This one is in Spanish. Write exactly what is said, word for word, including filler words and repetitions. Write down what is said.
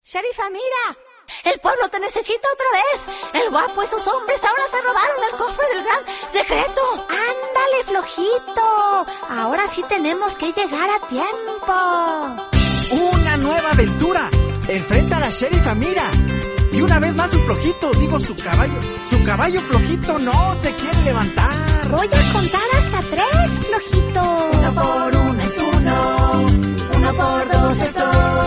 Sherifa, mira. El pueblo te necesita otra vez. El guapo y sus hombres ahora se robaron el cofre del gran secreto. Ándale, flojito. Ahora sí tenemos que llegar a tiempo. ¡Una nueva aventura! Enfrenta a la Sherifa Mira. Y una vez más su flojito, digo su caballo. Su caballo flojito no se quiere levantar. Voy a contar hasta tres, flojito. Uno por uno es uno. Uno por dos es dos.